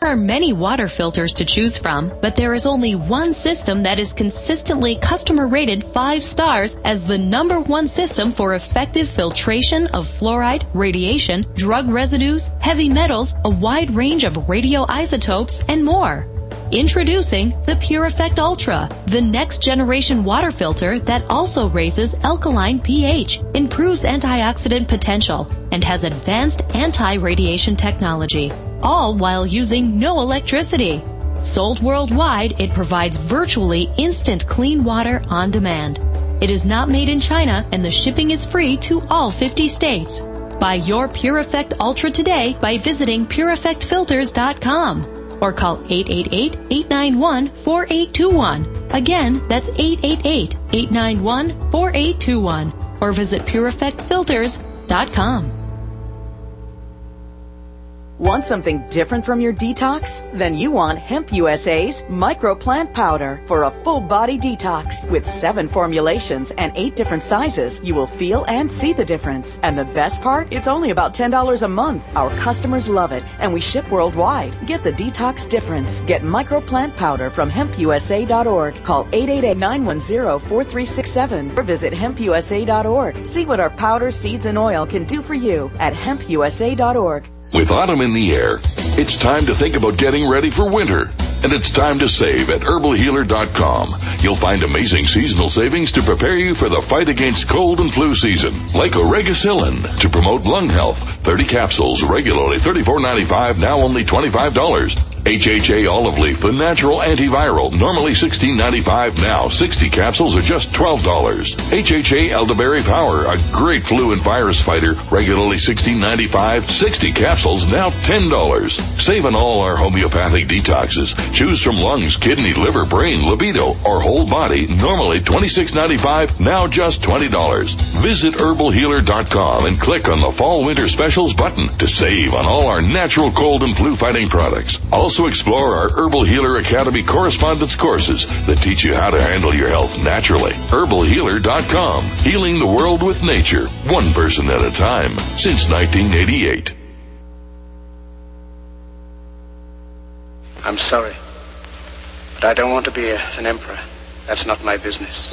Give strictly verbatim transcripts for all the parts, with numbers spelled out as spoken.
are many water filters to choose from, but there is only one system that is consistently customer rated five stars as the number one system for effective filtration of fluoride, radiation, drug residues, heavy metals, a wide range of radioisotopes, and more. Introducing the PureEffect Ultra, the next generation water filter that also raises alkaline pH, improves antioxidant potential, and has advanced anti-radiation technology, all while using no electricity. Sold worldwide, it provides virtually instant clean water on demand. It is not made in China, and the shipping is free to all fifty states. Buy your PureEffect Ultra today by visiting pure effect filters dot com. Or call eight eight eight, eight nine one, four eight two one. Again, that's eight eight eight, eight nine one, four eight two one. Or visit pure effect filters dot com. Want something different from your detox? Then you want Hemp U S A's Microplant Powder for a full body detox. With seven formulations and eight different sizes, you will feel and see the difference. And the best part? It's only about ten dollars a month. Our customers love it, and we ship worldwide. Get the detox difference. Get Microplant Powder from hemp u s a dot org. Call eight eight eight, nine one zero, four three six seven or visit hemp u s a dot org. See what our powder, seeds, and oil can do for you at hemp u s a dot org. With autumn in the air, it's time to think about getting ready for winter. And it's time to save at herbal healer dot com. You'll find amazing seasonal savings to prepare you for the fight against cold and flu season. Like Oregacillin to promote lung health. thirty capsules, regularly thirty-four ninety-five, now only twenty-five dollars. H H A Olive Leaf, the natural antiviral, normally sixteen ninety-five, now sixty capsules are just twelve dollars. H H A Elderberry Power, a great flu and virus fighter, regularly sixteen ninety-five, sixty capsules, now ten dollars. Save on all our homeopathic detoxes. Choose from lungs, kidney, liver, brain, libido, or whole body, normally twenty-six ninety-five, now just twenty dollars. Visit herbal healer dot com and click on the Fall Winter Specials button to save on all our natural cold and flu fighting products. Also explore our Herbal Healer Academy correspondence courses that teach you how to handle your health naturally. herbal healer dot com. Healing the world with nature, one person at a time, since nineteen eighty-eight. I'm sorry, but I don't want to be a, an emperor. That's not my business.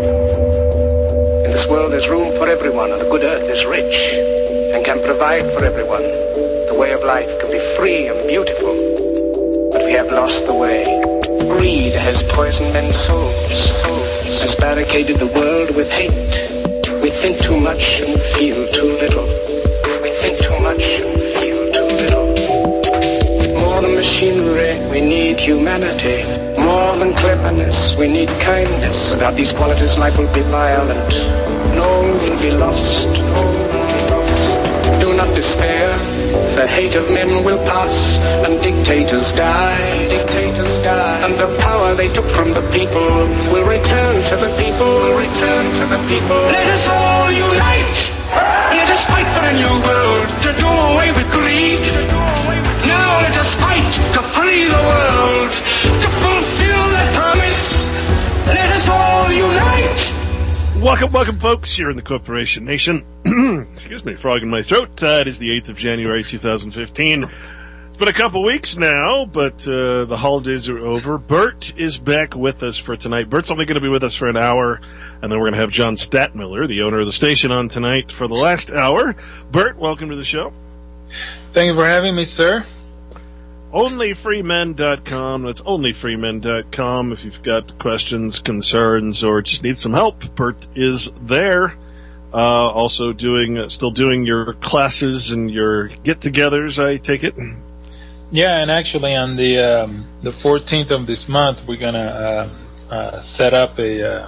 In this world there's room for everyone, and the good earth is rich and can provide for everyone. The way of life can be free and beautiful, but we have lost the way. Greed has poisoned men's souls, has barricaded the world with hate. We think too much and feel too little. We think too much and feel too little. More than machinery, we need humanity. More than cleverness, we need kindness. Without these qualities, life will be violent. No one will be lost. No one will be lost. Do not despair. The hate of men will pass, and dictators die. Dictators die. And the power they took from the people will return to the people. Will return to the people. Let us all unite. Let us fight for a new world to do away with greed. Now let us fight to free the world, to fulfill that promise. Let us all unite. Welcome, welcome, folks, here in the Corporation Nation. Excuse me, frog in my throat. Uh, it is the eighth of January, two thousand fifteen. It's been a couple weeks now, but uh, the holidays are over. Bert is back with us for tonight. Bert's only going to be with us for an hour, and then we're going to have John Statmiller, the owner of the station, on tonight for the last hour. Bert, welcome to the show. Thank you for having me, sir. only free men dot com. That's only free men dot com. If you've got questions, concerns, or just need some help, Bert is there. Uh, also doing, uh, still doing your classes and your get-togethers, I take it? Yeah, and actually on the um, the fourteenth of this month, we're gonna uh, uh, set up a uh,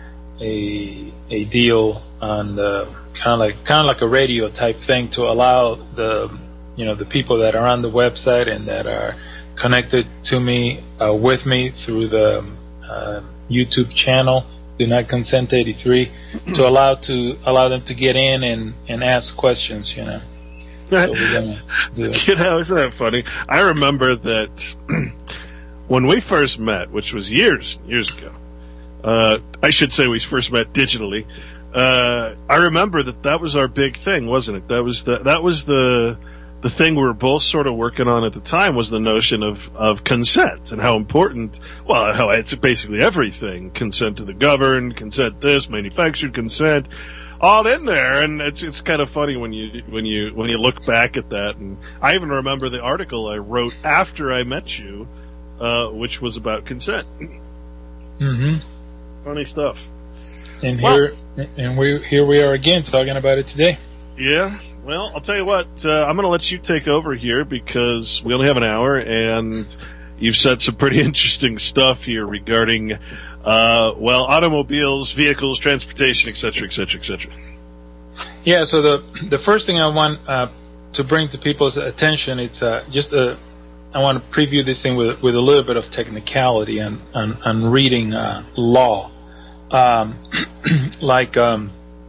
a a deal on the kind of like kind of like a radio type thing to allow the you know the people that are on the website and that are connected to me uh, with me through the uh, YouTube channel Do Not Consent eighty-three to allow to allow them to get in and, and ask questions, you know. So we're gonna do it. You know, isn't that funny? I remember that when we first met, which was years, years ago, uh, I should say we first met digitally, uh, I remember that that was our big thing, wasn't it? That was the, that was the, the thing we were both sort of working on at the time was the notion of, of consent and how important, well, how it's basically everything. Consent to the governed, consent this, manufactured consent, all in there. And it's it's kind of funny when you when you when you look back at that. And I even remember the article I wrote after I met you, uh, which was about consent. Mm-hmm. Funny stuff. And well, here and we here we are again talking about it today. Yeah. Well, I'll tell you what, uh, I'm going to let you take over here because we only have an hour, and you've said some pretty interesting stuff here regarding, uh, well, automobiles, vehicles, transportation, et cetera, et cetera, et cetera. Yeah, so the the first thing I want uh, to bring to people's attention, it's uh, just a, I want to preview this thing with, with a little bit of technicality on, on, on reading uh, law. Um, like um,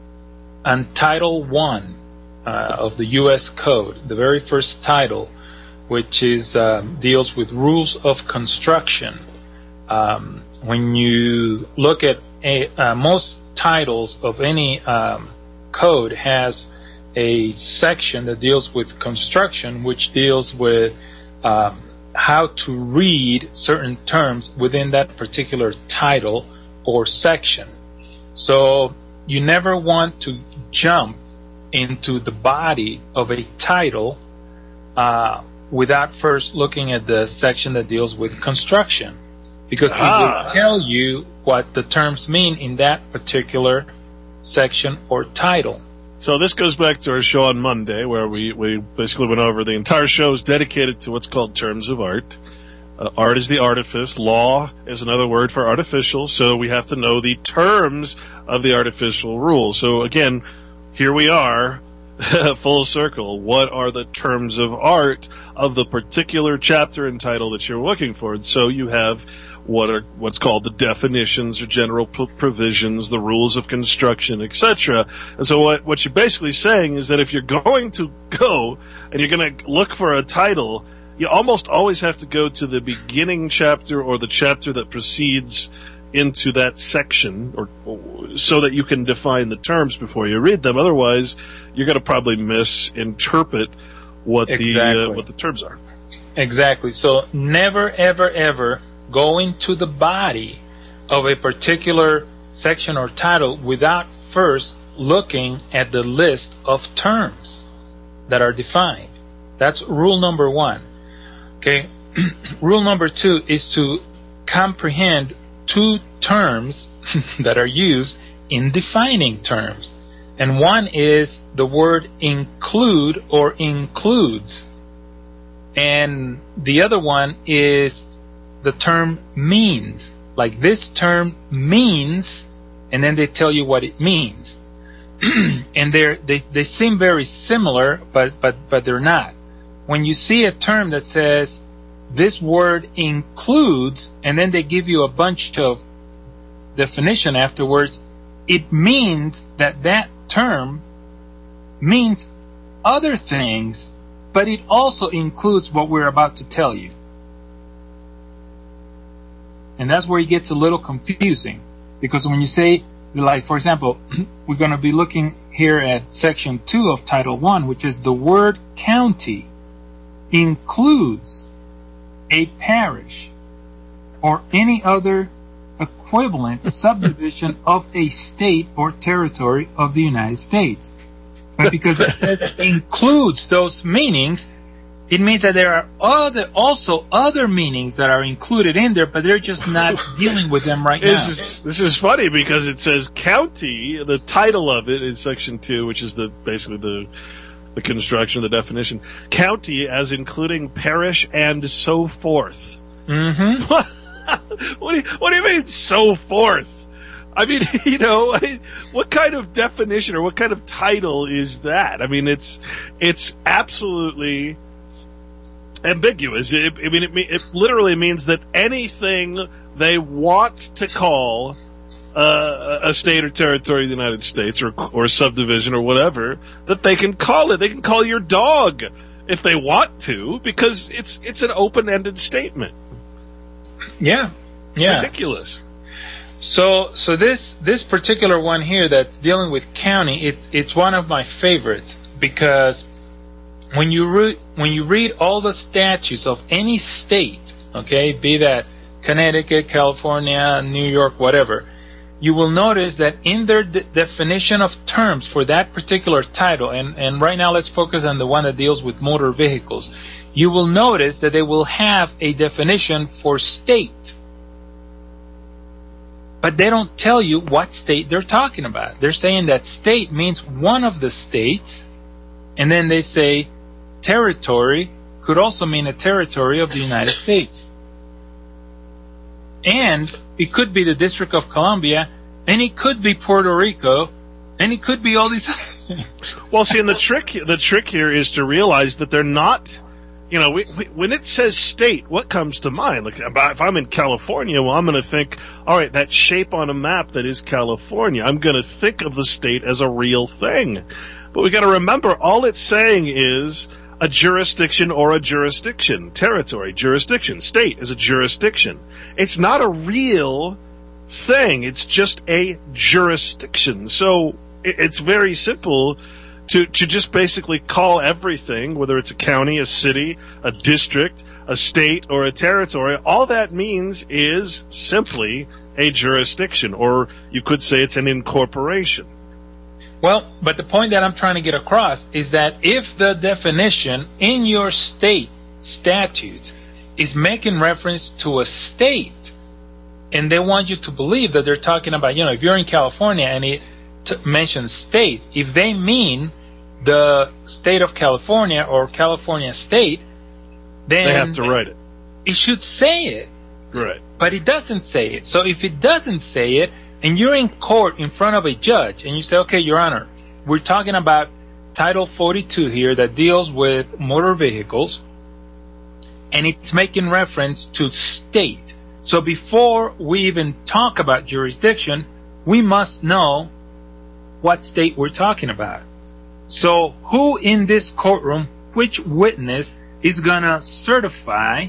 on Title one, Uh, of the U S Code, the very first title, which is uh, deals with rules of construction. Um, when you look at a, uh, most titles of any um, code has a section that deals with construction, which deals with um, how to read certain terms within that particular title or section. So you never want to jump into the body of a title uh, without first looking at the section that deals with construction, because ah. it will tell you what the terms mean in that particular section or title. So this goes back to our show on Monday, where we, we basically went over the entire show is dedicated to what's called terms of art. Uh, art is the artifice. Law is another word for artificial, so we have to know the terms of the artificial rule. So again, here we are, full circle. What are the terms of art of the particular chapter and title that you're looking for? And so you have what are what's called the definitions or general provisions, the rules of construction, et cetera. And so what, what you're basically saying is that if you're going to go and you're going to look for a title, you almost always have to go to the beginning chapter or the chapter that precedes into that section, or, or so that you can define the terms before you read them. Otherwise, you're going to probably misinterpret what exactly. the uh, what the terms are. Exactly. So never, ever, ever go into the body of a particular section or title without first looking at the list of terms that are defined. That's rule number one. Okay. Rule number two is to comprehend two terms that are used in defining terms. And one is the word include or includes. And the other one is the term means. Like this term means, and then they tell you what it means. And they're, they they seem very similar, but, but, but they're not. When you see a term that says this word includes, and then they give you a bunch of definition afterwards, it means that that term means other things, but it also includes what we're about to tell you. And that's where it gets a little confusing, because when you say, like, for example, we're going to be looking here at section two of Title one, which is the word county includes a parish or any other equivalent subdivision of a state or territory of the United States. But because it says includes those meanings, it means that there are other, also other meanings that are included in there, but they're just not dealing with them right this now. Is, this is funny because it says county, the title of it is section two, which is the basically the the construction, the definition. County as including parish and so forth. Mm-hmm. What, what, do you, what do you mean so forth? I mean, you know, what kind of definition or what kind of title is that? I mean, it's it's absolutely ambiguous. It, I mean, it, it literally means that anything they want to call uh, a state or territory of the United States or or subdivision or whatever, that they can call it. They can call your dog if they want to, because it's it's an open-ended statement. Yeah, it's yeah, ridiculous. So, so this this particular one here that's dealing with county, it, it's one of my favorites because when you re- when you read all the statutes of any state, okay, be that Connecticut, California, New York, whatever, you will notice that in their de- definition of terms for that particular title, and, and right now let's focus on the one that deals with motor vehicles, you will notice that they will have a definition for state. But they don't tell you what state they're talking about. They're saying that state means one of the states, and then they say territory could also mean a territory of the United States. And it could be the District of Columbia, and it could be Puerto Rico, and it could be all these other things. Well, see, and the trick, the trick here is to realize that they're not, you know, we, we, when it says state, what comes to mind? Like, if I'm in California, well, I'm going to think, all right, that shape on a map that is California, I'm going to think of the state as a real thing. But we got to remember, all it's saying is a jurisdiction or a jurisdiction, territory, jurisdiction, state is a jurisdiction. It's not a real thing. It's just a jurisdiction. So it's very simple to, to just basically call everything, whether it's a county, a city, a district, a state, or a territory. All that means is simply a jurisdiction, or you could say it's an incorporation. Well, but the point that I'm trying to get across is that if the definition in your state statutes is making reference to a state, and they want you to believe that they're talking about, you know, if you're in California and it t- mentions state, if they mean the state of California or California state, then they have to write it. It should say it. Right. But it doesn't say it. So if it doesn't say it, and you're in court in front of a judge, and you say, okay, Your Honor, we're talking about Title forty-two here that deals with motor vehicles, and it's making reference to state. So before we even talk about jurisdiction, we must know what state we're talking about. So who in this courtroom, which witness is going to certify,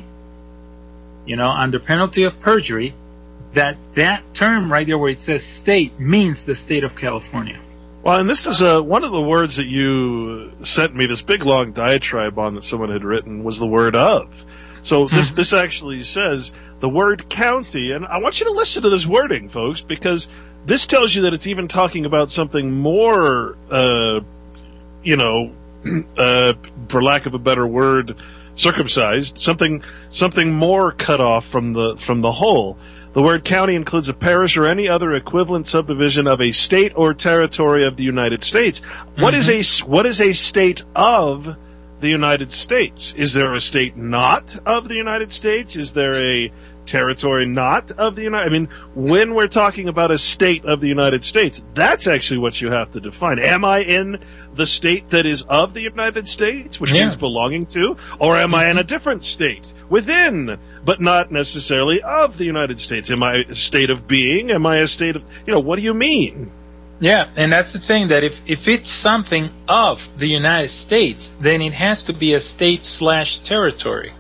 you know, under penalty of perjury, that that term right there where it says state means the state of California? Well, and this is a, one of the words that you sent me, this big long diatribe on that someone had written, was the word of. So this Hmm. this actually says the word county, and I want you to listen to this wording, folks, because this tells you that it's even talking about something more, uh, you know, uh, for lack of a better word, circumcised, something something more cut off from the from the whole. The word county includes a parish or any other equivalent subdivision of a state or territory of the United States. Mm-hmm. What is a what is a state of the United States? Is there a state not of the United States? Is there a territory not of the United? I mean, when we're talking about a state of the United States, that's actually what you have to define. Am I in the state that is of the United States, which Yeah. means belonging to, or am I in a different state within, but not necessarily of the United States? Am I a state of being? Am I a state of, you know, what do you mean? Yeah, and that's the thing, that if, if it's something of the United States, then it has to be a state slash territory.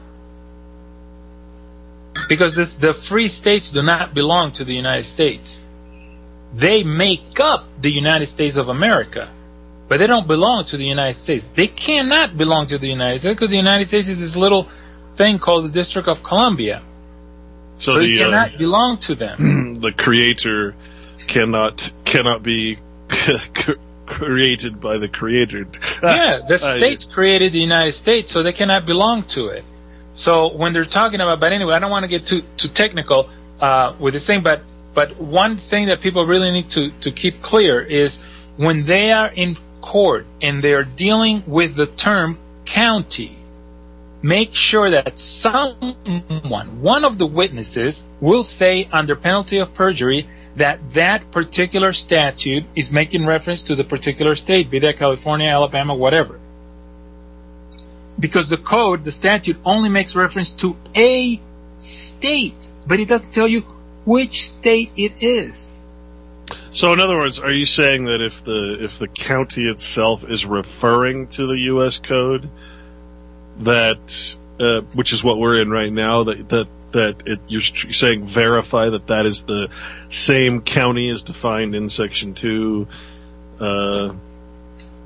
Because this, the free states do not belong to the United States. They make up the United States of America, but they don't belong to the United States. They cannot belong to the United States because the United States is this little thing called the District of Columbia. So, so the, it cannot uh, belong to them. The creator cannot cannot be created by the creator. Yeah, the states created the United States, so they cannot belong to it. So when they're talking about, but anyway, I don't want to get too too technical uh, with this thing, but but one thing that people really need to, to keep clear is when they are in court and they are dealing with the term county, make sure that someone, one of the witnesses, will say under penalty of perjury that that particular statute is making reference to the particular state, be that California, Alabama, whatever. Because the code, the statute, only makes reference to a state, but it doesn't tell you which state it is. So, in other words, are you saying that if the if the county itself is referring to the U S code, that uh, which is what we're in right now, that that that it, you're saying verify that that is the same county as defined in Section two, uh,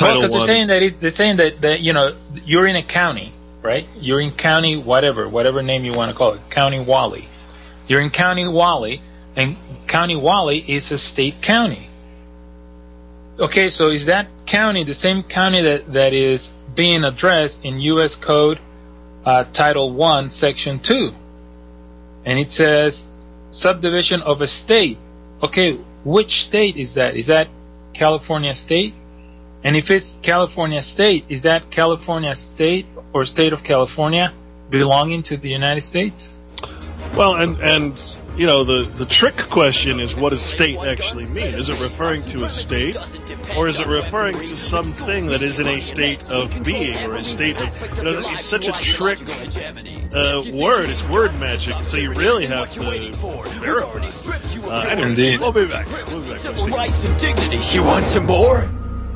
Title well, because One. they're saying that it, they're saying that, that you know you're in a county, right? You're in county whatever, whatever name you want to call it, County Wally. You're in County Wally, and County Wally is a state county. Okay, so is that county the same county that, that is being addressed in U S Code uh, Title One, Section Two? And it says subdivision of a state. Okay, which state is that? Is that California State? And if it's California State, is that California State or State of California belonging to the United States? Well, and and you know the the trick question is, what does state actually mean? Is it referring to a state, or is it referring to something that is in a state of being or a state of? You know, it's such a trick uh, word. It's word magic, so you really have to verify. Uh, anyway, Indeed. we'll be back. We'll be back. Civil rights and dignity. You want some more?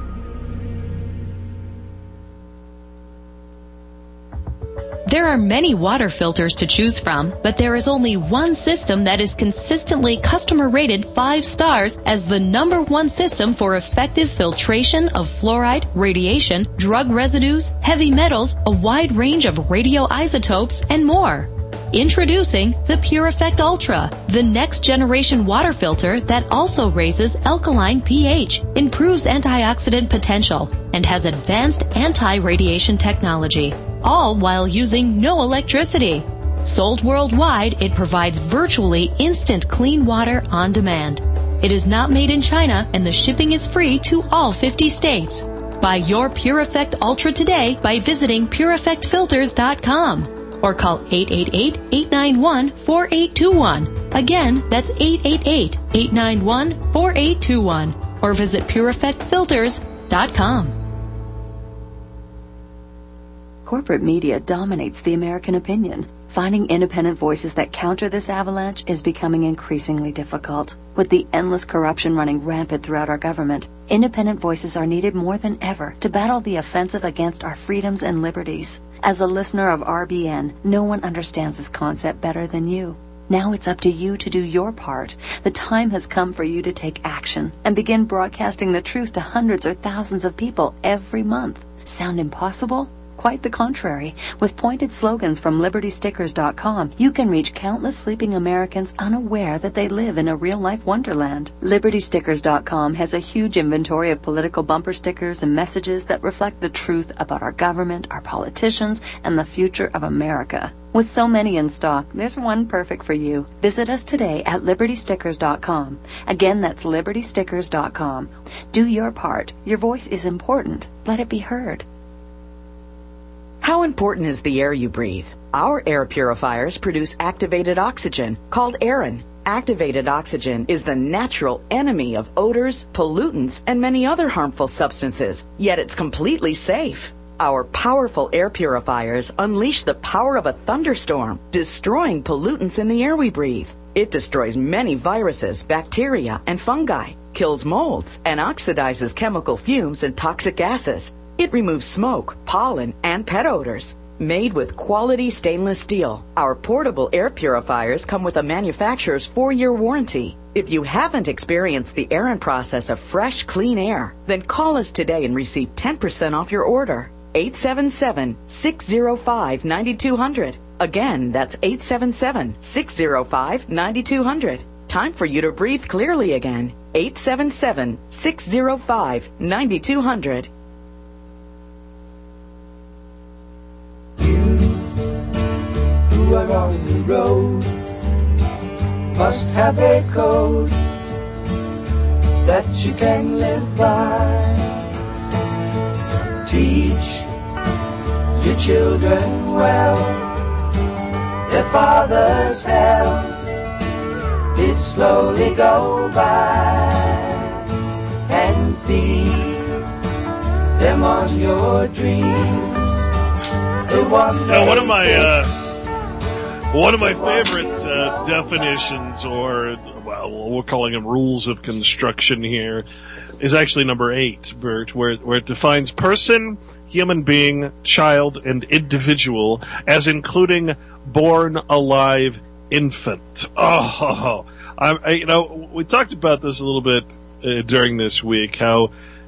There are many water filters to choose from, but there is only one system that is consistently customer rated five stars as the number one system for effective filtration of fluoride, radiation, drug residues, heavy metals, a wide range of radioisotopes, and more. Introducing the PureEffect Ultra, the next generation water filter that also raises alkaline pH, improves antioxidant potential, and has advanced anti-radiation technology, all while using no electricity. Sold worldwide, it provides virtually instant clean water on demand. It is not made in China, and the shipping is free to all fifty states. Buy your PureEffect Ultra today by visiting pure effect filters dot com. Or call eight eight eight, eight nine one, four eight two one. Again, that's eight eight eight, eight nine one, four eight two one. Or visit pure effect filters dot com. Corporate media dominates the American opinion. Finding independent voices that counter this avalanche is becoming increasingly difficult. With the endless corruption running rampant throughout our government, independent voices are needed more than ever to battle the offensive against our freedoms and liberties. As a listener of R B N, no one understands this concept better than you. Now it's up to you to do your part. The time has come for you to take action and begin broadcasting the truth to hundreds or thousands of people every month. Sound impossible? Quite the contrary. With pointed slogans from liberty stickers dot com, you can reach countless sleeping Americans unaware that they live in a real-life wonderland. liberty stickers dot com has a huge inventory of political bumper stickers and messages that reflect the truth about our government, our politicians, and the future of America. With so many in stock, there's one perfect for you. Visit us today at liberty stickers dot com. Again, that's liberty stickers dot com. Do your part. Your voice is important. Let it be heard. How important is the air you breathe? Our air purifiers produce activated oxygen, called Aerin. Activated oxygen is the natural enemy of odors, pollutants, and many other harmful substances, yet it's completely safe. Our powerful air purifiers unleash the power of a thunderstorm, destroying pollutants in the air we breathe. It destroys many viruses, bacteria, and fungi, kills molds, and oxidizes chemical fumes and toxic gases. It removes smoke, pollen, and pet odors. Made with quality stainless steel, our portable air purifiers come with a manufacturer's four-year warranty. If you haven't experienced the Aerin process of fresh, clean air, then call us today and receive ten percent off your order. eight seven seven, six zero five, nine two zero zero. Again, that's eight seven seven, six zero five, nine two zero zero. Time for you to breathe clearly again. eight seven seven, six zero five, nine two zero zero. Who are on the road must have a code that you can live by. Teach your children well. Their father's hell did slowly go by, and feed them on your dreams. Now, one of my uh, one of my favorite uh, definitions, or well, we're calling them rules of construction here, is actually number eight, Bert, where where it defines person, human being, child, and individual as including born alive infant. Oh, I, I, you know, we talked about this a little bit uh, during this week. How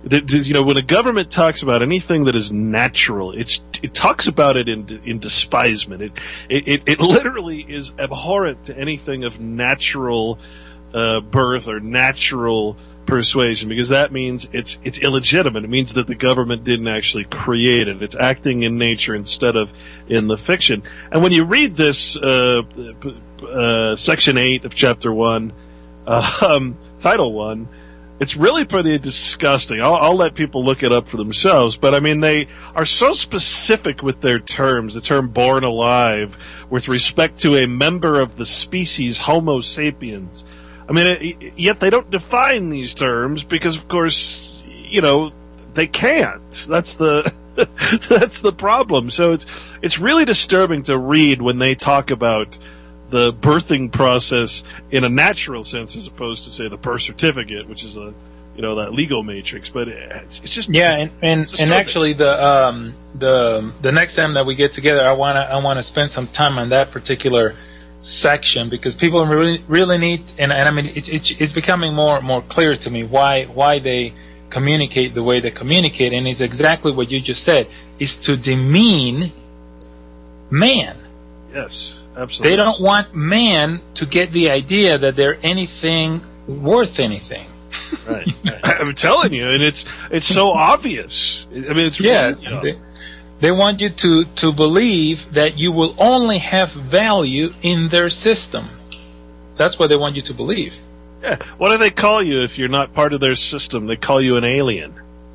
that, you know, when a government talks about anything that is natural, it's it talks about it in in despisement. It it it literally is abhorrent to anything of natural uh, birth or natural persuasion, because that means it's it's illegitimate. It means that the government didn't actually create it. It's acting in nature instead of in the fiction. And when you read this uh, uh, section eight of chapter one, uh, um, title one, it's really pretty disgusting. I'll, I'll let people look it up for themselves, but I mean, they are so specific with their terms. The term "born alive" with respect to a member of the species Homo sapiens. I mean, it, yet they don't define these terms because, of course, you know, they can't. That's the that's the problem. So it's it's really disturbing to read when they talk about the birthing process in a natural sense, as opposed to, say, the birth certificate, which is a you know that legal matrix. But it's, it's just yeah, and and, and actually the um the the next time that we get together, I wanna I wanna spend some time on that particular section, because people really really need, and, and I mean it's, it's it's becoming more more clear to me why why they communicate the way they communicate, and it's exactly what you just said, is to demean man. Yes, absolutely. They don't want man to get the idea that they're anything worth anything. Right, right. I'm telling you, and it's it's so obvious. I mean, it's yeah. really, you know. they, They want you to, to believe that you will only have value in their system. That's what they want you to believe. Yeah. What do they call you if you're not part of their system? They call you an alien.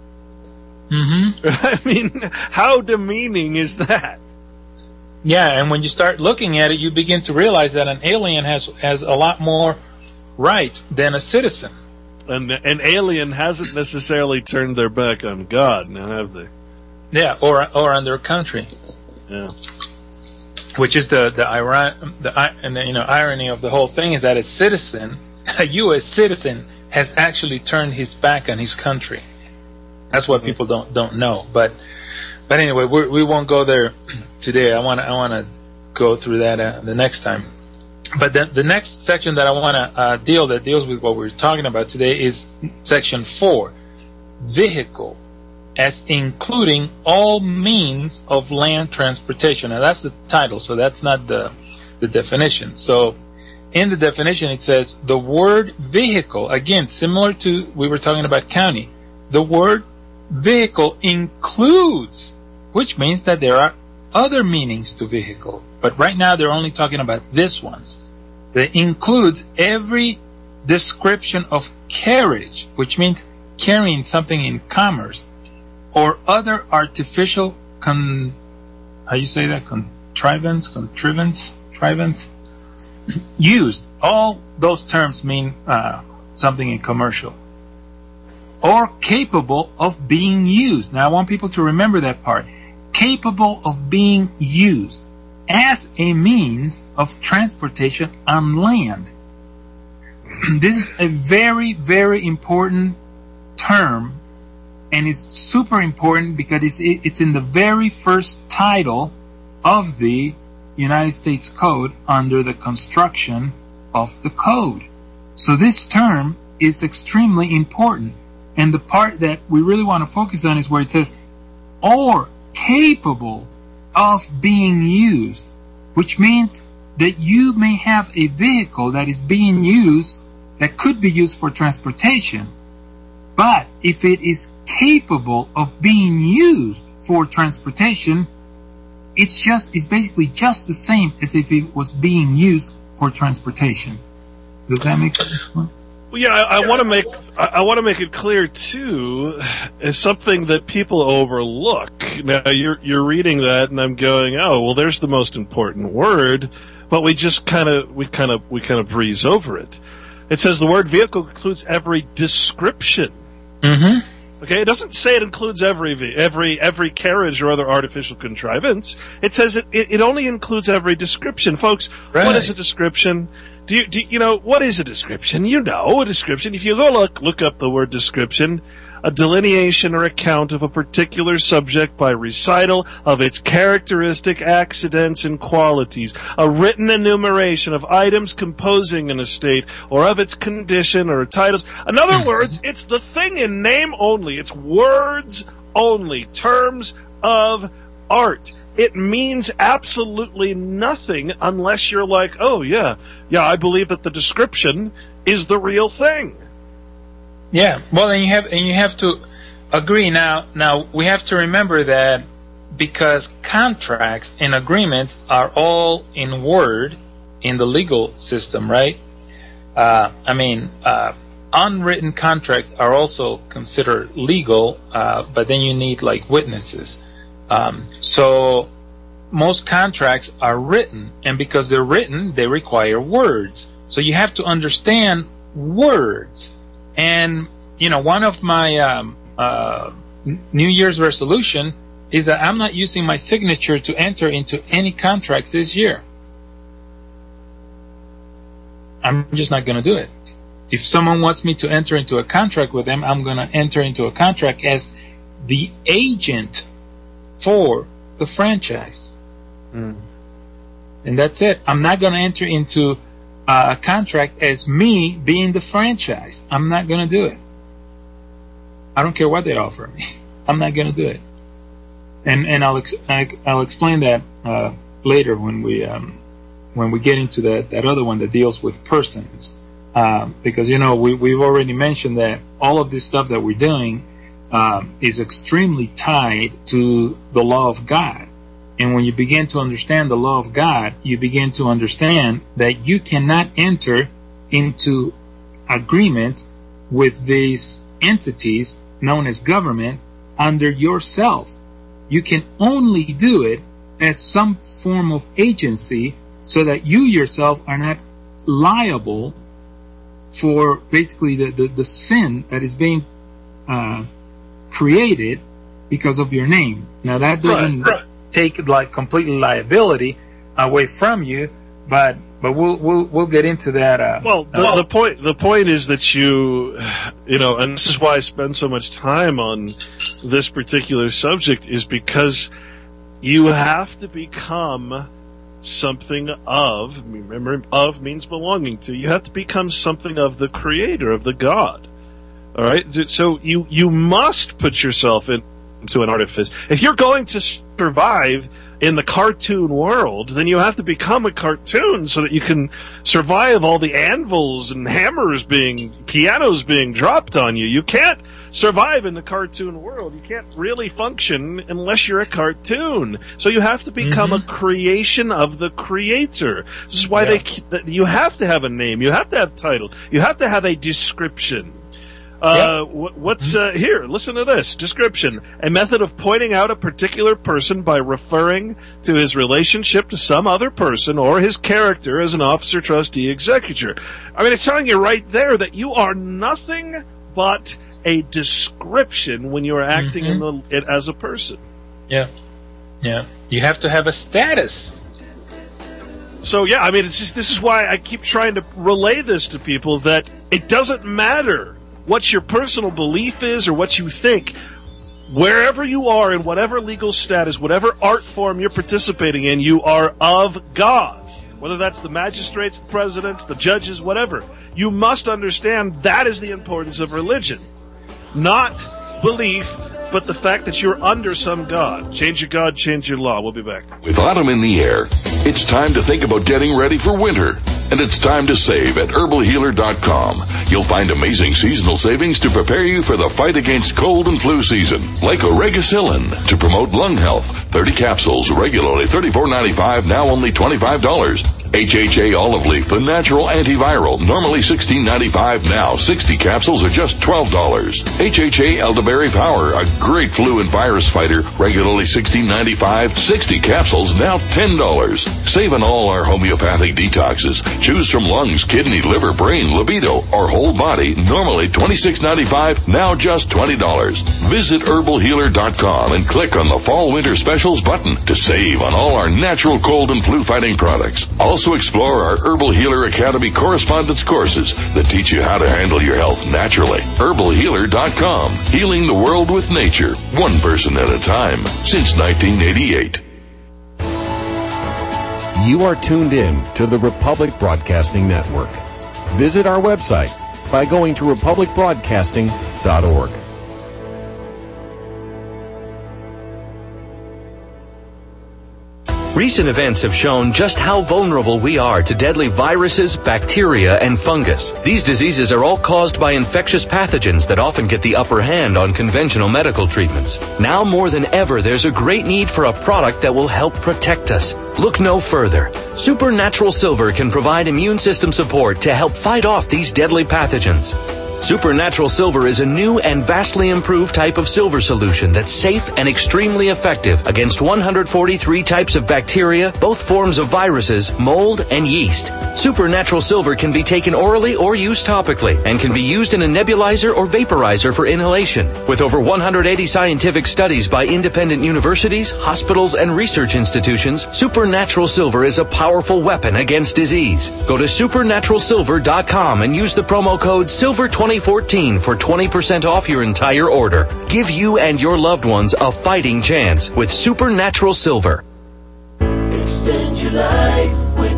Mm-hmm. I mean, how demeaning is that? Yeah, and when you start looking at it, you begin to realize that an alien has has a lot more rights than a citizen. And an alien hasn't necessarily turned their back on God, now have they? Yeah, or or on their country. Yeah. Which is the the iron the and the, you know irony of the whole thing is that a citizen, a U S citizen, has actually turned his back on his country. That's what people don't don't know. But but anyway, we we won't go there today. I want I want to go through that uh, the next time. But the the next section that I want to uh, deal that deals with what we're talking about today is section four, vehicle, as including all means of land transportation. Now that's the title, so that's not the the definition. So in the definition it says the word vehicle, again similar to we were talking about county, the word vehicle includes, which means that there are other meanings to vehicle, but right now they're only talking about this ones. That includes every description of carriage, which means carrying something in commerce, or other artificial con, how you say that, contrivance, contrivance, contrivance, used. All those terms mean uh, something in commercial. Or capable of being used. Now I want people to remember that part. Capable of being used as a means of transportation on land. This is a very, very important term, and it's super important because it's, it's in the very first title of the United States Code under the construction of the code. So this term is extremely important. And the part that we really want to focus on is where it says, or capable of being used, which means that you may have a vehicle that is being used, that could be used for transportation, but if it is capable of being used for transportation, it's just, it's basically just the same as if it was being used for transportation. Does that make sense? Well, yeah, I, I want to make I, I want to make it clear too, as something that people overlook. Now you're you're reading that, and I'm going, oh, well, there's the most important word, but we just kind of we kind of we kind of breeze over it. It says the word vehicle includes every description. Mm-hmm. Okay, it doesn't say it includes every every every carriage or other artificial contrivance. It says it it, it only includes every description, folks. Right. What is a description? Do you, do you, you know, what is a description? You know a description. If you go look look up the word description, a delineation or account of a particular subject by recital of its characteristic accidents and qualities, a written enumeration of items composing an estate, or of its condition or titles. In other words, it's the thing in name only. It's words only, terms of art. It means absolutely nothing unless you're like, oh yeah, yeah, I believe that the description is the real thing. Yeah, well, and you have and you have to agree. Now, now we have to remember that because contracts and agreements are all in word in the legal system, right? Uh, I mean, uh, unwritten contracts are also considered legal, uh, but then you need like witnesses. Um, so most contracts are written, and because they're written, they require words. So you have to understand words. And, you know, one of my um, uh, New Year's resolution is that I'm not using my signature to enter into any contracts this year. I'm just not going to do it. If someone wants me to enter into a contract with them, I'm going to enter into a contract as the agent for the franchise. Mm. And that's it. I'm not going to enter into uh, a contract as me being the franchise. I'm not going to do it. I don't care what they offer me. I'm not going to do it. And and I'll ex- I'll explain that uh, later when we um, when we get into that, that other one that deals with persons. Um, because, you know, we, we've already mentioned that all of this stuff that we're doing um, is extremely tied to the law of God. And when you begin to understand the law of God, you begin to understand that you cannot enter into agreement with these entities known as government under yourself. You can only do it as some form of agency so that you yourself are not liable for basically the, the, the sin that is being uh, created because of your name. Now that doesn't right, right. take like completely liability away from you, but but we'll we'll we'll get into that. Uh, well, the, uh, the point the point is that you you know, and this is why I spend so much time on this particular subject, is because you have to become something of, remember, of means belonging to. You have to become something of the creator, of the God. All right? So you, you must put yourself in, into an artifice. If you're going to survive in the cartoon world, then you have to become a cartoon so that you can survive all the anvils and hammers being, pianos being dropped on you. You can't survive in the cartoon world. You can't really function unless you're a cartoon. So you have to become mm-hmm. a creation of the creator. This is why yeah. they you have to have a name. You have to have title. You have to have a description. Uh, yep. What's uh, here? Listen to this description: a method of pointing out a particular person by referring to his relationship to some other person or his character as an officer, trustee, executor. I mean, it's telling you right there that you are nothing but a description when you are acting mm-hmm. in the, it as a person. Yeah, yeah. You have to have a status. So yeah, I mean, it's just, this is why I keep trying to relay this to people, that it doesn't matter what your personal belief is or what you think. Wherever you are, in whatever legal status, whatever art form you're participating in, you are of God. Whether that's the magistrates, the presidents, the judges, whatever. You must understand that is the importance of religion. Not belief, but the fact that you're under some God. Change your God, change your law. We'll be back. With autumn in the air, it's time to think about getting ready for winter. And it's time to save at herbal healer dot com. You'll find amazing seasonal savings to prepare you for the fight against cold and flu season. Like Oregacillin to promote lung health. thirty capsules, regularly thirty-four ninety-five, now only twenty-five dollars. H H A Olive Leaf, the natural antiviral, normally sixteen ninety-five, now sixty capsules are just twelve dollars. H H A Elderberry Power, a great flu and virus fighter, regularly sixteen ninety-five, sixty capsules, now ten dollars. Save on all our homeopathic detoxes. Choose from lungs, kidney, liver, brain, libido, or whole body, normally twenty-six ninety-five, now just twenty dollars. Visit herbal healer dot com and click on the Fall Winter Specials button to save on all our natural cold and flu fighting products. Also also explore our Herbal Healer Academy correspondence courses that teach you how to handle your health naturally. herbal healer dot com. Healing the world with nature, one person at a time, since nineteen eighty-eight. You are tuned in to the Republic Broadcasting Network. Visit our website by going to republic broadcasting dot org. Recent events have shown just how vulnerable we are to deadly viruses, bacteria, and fungus. These diseases are all caused by infectious pathogens that often get the upper hand on conventional medical treatments. Now more than ever, there's a great need for a product that will help protect us. Look no further. Supernatural Silver can provide immune system support to help fight off these deadly pathogens. Supernatural Silver is a new and vastly improved type of silver solution that's safe and extremely effective against one hundred forty-three types of bacteria, both forms of viruses, mold, and yeast. Supernatural Silver can be taken orally or used topically and can be used in a nebulizer or vaporizer for inhalation. With over one hundred eighty scientific studies by independent universities, hospitals, and research institutions, Supernatural Silver is a powerful weapon against disease. Go to supernatural silver dot com and use the promo code silver twenty fourteen for twenty percent off your entire order. Give you and your loved ones a fighting chance with Supernatural Silver. Extend your life with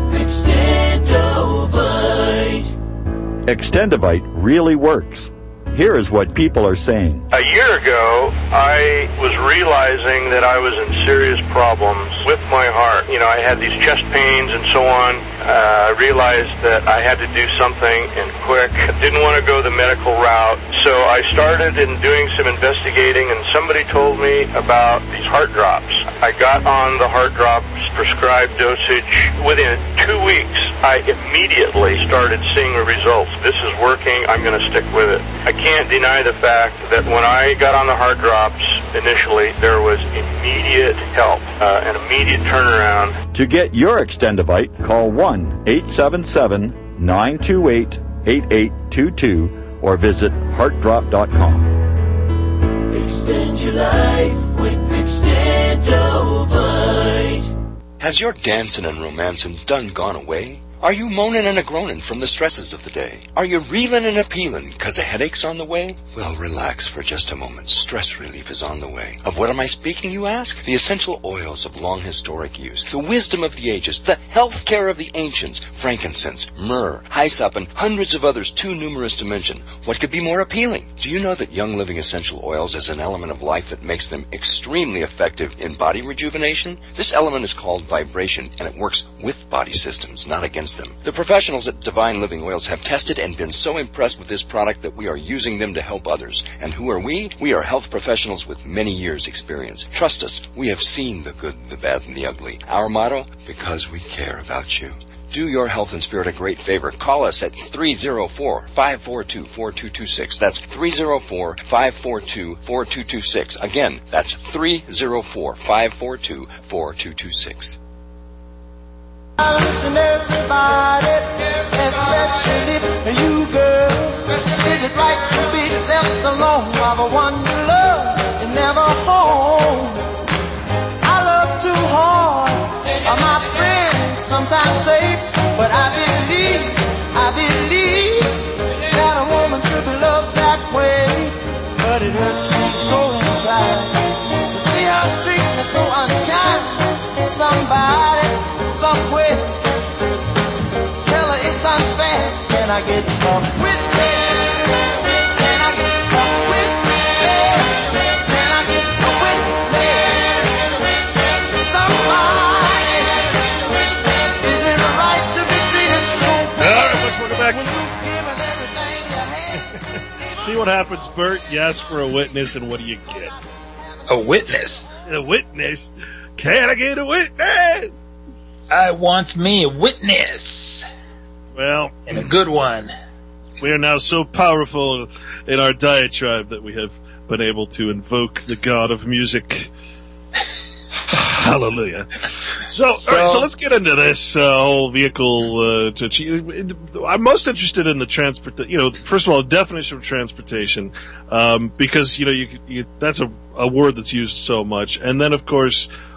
Extendovite. Extendovite really works. Here is what people are saying. A year ago, I was realizing that I was in serious problems with my heart. You know, I had these chest pains and so on. Uh, I realized that I had to do something and quick. I didn't want to go the medical route. So I started in doing some investigating, and somebody told me about these heart drops. I got on the heart drops prescribed dosage. Within two weeks, I immediately started seeing the results. This is working. I'm going to stick with it. I can't deny the fact that when I got on the heart drops initially, there was immediate help, uh, an immediate turnaround. To get your Extendovite, call one eight seven seven, nine two eight, eight eight two two or visit heart drop dot com. Extend your life with Extendovite. Has your dancing and romancing done gone away? Are you moaning and a-groaning from the stresses of the day? Are you reeling and a-peeling because a headache's on the way? Well, relax for just a moment. Stress relief is on the way. Of what am I speaking, you ask? The essential oils of long historic use, the wisdom of the ages, the health care of the ancients, frankincense, myrrh, hyssop, and hundreds of others too numerous to mention. What could be more appealing? Do you know that Young Living essential oils is an element of life that makes them extremely effective in body rejuvenation? This element is called vibration, and it works with body systems, not against them. The professionals at Divine Living Oils have tested and been so impressed with this product that we are using them to help others. And who are we? We are health professionals with many years' experience. Trust us, we have seen the good, the bad, and the ugly. Our motto? Because we care about you. Do your health and spirit a great favor. Call us at three oh four, five four two, four two two six. That's three oh four, five four two, four two two six. Again, that's three oh four, five four two, four two two six. Listen, everybody, especially you girls. Is it right to be left alone while the one you love is never home? I love too hard, my friends sometimes say, but I believe, I believe that a woman should be loved that way. But it hurts me so inside to see her treat me so unkind. Somebody, somewhere, tell her it's unfair. Can I get a witness? Can I get a witness? Can I get a witness? Somebody, is it right to be treated so bad? All right, let's welcome back. See what happens, Bert. You ask for a witness, and what do you get? A witness? A witness? Can I get a witness? I want me a witness. Well, and a good one. We are now so powerful in our diatribe that we have been able to invoke the god of music. Hallelujah. So, so, all right, so let's get into this uh, whole vehicle. Uh, to achieve. I'm most interested in the transport. You know, first of all, the definition of transportation, um, because you know, you, you, that's a, a word that's used so much, and then of course,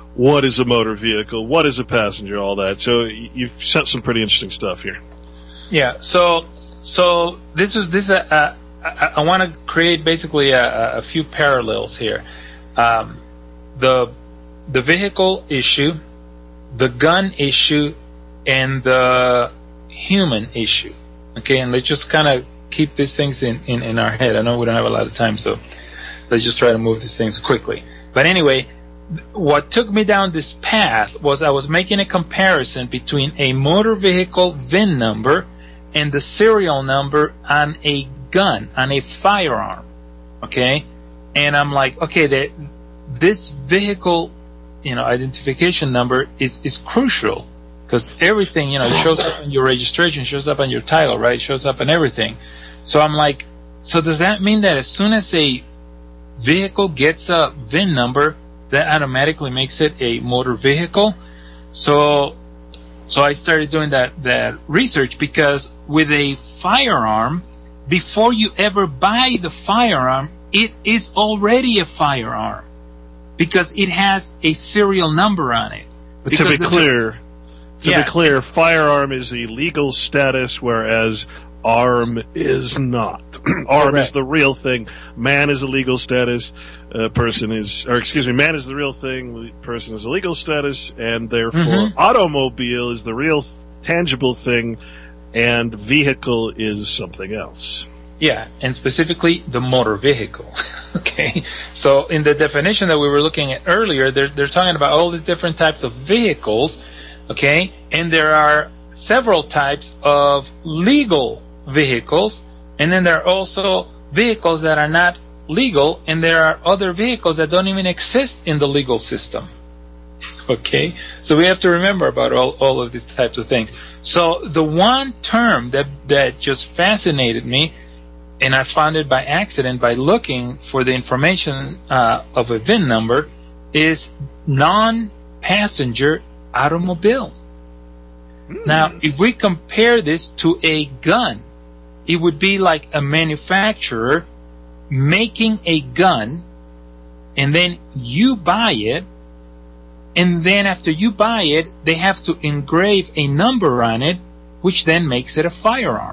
what is a motor vehicle, what is a passenger, all that. So you've sent some pretty interesting stuff here. Yeah. So so this is this is a, a I, I want to create basically a, a few parallels here. Um, the the vehicle issue, the gun issue, and the human issue. Okay, and let's just kind of keep these things in, in, in our head. I know we don't have a lot of time, so let's just try to move these things quickly. But anyway, what took me down this path was I was making a comparison between a motor vehicle V I N number and the serial number on a gun, on a firearm. Okay? And I'm like, okay, the, this vehicle, you know, identification number is, is crucial. Because everything, you know, it shows up on your registration, shows up on your title, right? It shows up on everything. So I'm like, so does that mean that as soon as a vehicle gets a V I N number, that automatically makes it a motor vehicle? So, so I started doing that, that research, because with a firearm, before you ever buy the firearm, it is already a firearm. Because it has a serial number on it. But to be clear... To yeah. be clear, firearm is a legal status, whereas arm is not. Arm Correct. is the real thing. Man is a legal status. Uh, person is, or excuse me, man is the real thing. Person is a legal status, and therefore, Mm-hmm. automobile is the real tangible thing, and vehicle is something else. Yeah, and specifically the motor vehicle. Okay, so in the definition that we were looking at earlier, they're they're talking about all these different types of vehicles. Okay, and there are several types of legal vehicles, and then there are also vehicles that are not legal, and there are other vehicles that don't even exist in the legal system. Okay, so we have to remember about all, all of these types of things. So the one term that, that just fascinated me, and I found it by accident by looking for the information uh, of a V I N number, is non-passenger automobile. Mm. Now, if we compare this to a gun, it would be like a manufacturer making a gun, and then you buy it, and then after you buy it, they have to engrave a number on it, which then makes it a firearm.